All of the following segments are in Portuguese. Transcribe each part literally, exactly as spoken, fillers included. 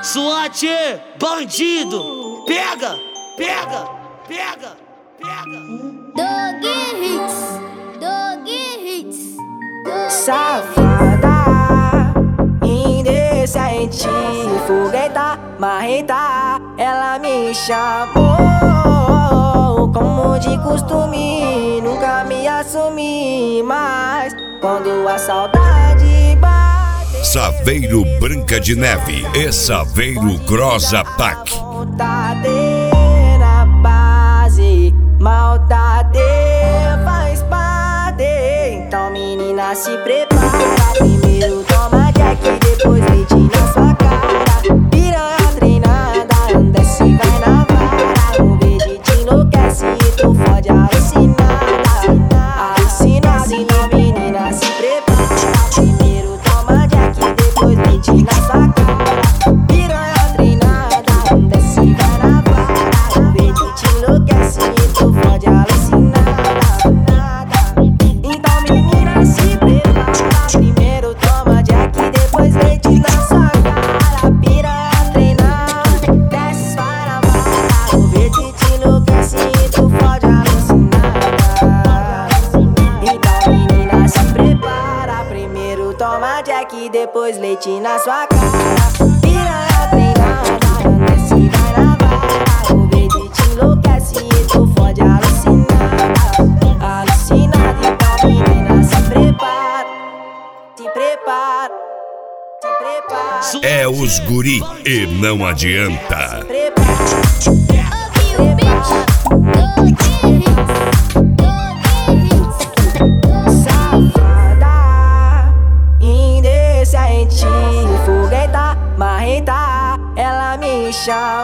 SWAT, bandido, pega, pega, pega, pega. Dog Hits, Dog Hits, safada, indecente, fogueta, marreta, ela me chamou como de costume, nunca me assumi, mas quando a saudade bate. Saveiro Branca de Neve e Saveiro Cross Attack. Maldade na base, maldade faz parte. Então menina se prepara, primeiro toma Jack, depois leite na sua cara. Piranha treinada, desce e vai na vara. O verde te enlouquece e tu fode alucinada. Alucinada, então menina se prepara, primeiro toma Jack, depois leite na sua cara. Piranha treinada, desce e vai na vara. O verde te enlouquece e tu fode alucinada. Então menina se prepara, primeiro toma Jack, depois leite na sua cara. Piranha treinada, desce, vai na vara. O verde te enlouquece e tu fode alucinada. Então menina se prepara, primeiro toma Jack, depois leite na sua cara. Piranha treinada, desce, vai na vara. O verde te enlouquece e tu fode alucinada. Alucinada, então menina se prepara, se prepara, se prepara. É os guri e não adianta. Se prepara, ouve o beat, Dog Hits, Dog Hits, safada, indecente, fogueta, marreta, ela me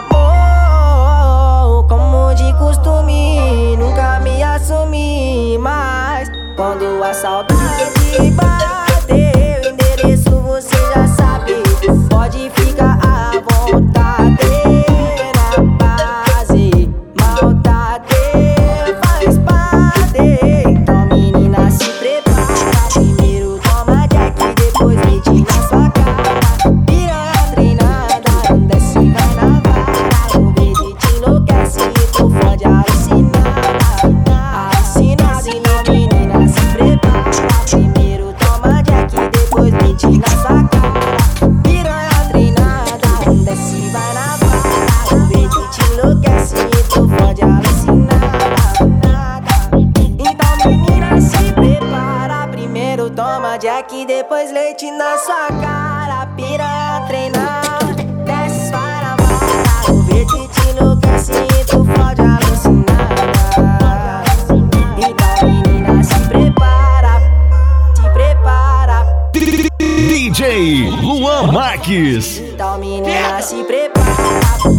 chamou como de costume, nunca me assumi, mas quando a saudade bateu, o endereço você já sabe, pode ficar à vontade. Na base, maldade faz parte. Então menina se prepara, primeiro toma Jack, depois leite na sua cara. Piranha treinada, desce e vai na vara. O verde te enlouquece e tu fode alucinada. Alucinada, então menina se prepara, primeiro toma Jack, depois leite na sua cara. Piranha treinada, desce e vai na vara. O verde te enlouquece e tu fode alucinada. Então menina se prepara, primeiro toma Jack, depois leite na sua cara. Piranha treinada, desce, vai na vara. O verde te enlouquece e tu fode alucinada. Então menina se prepara, se prepara. D J Luan Marques. Então menina se prepara.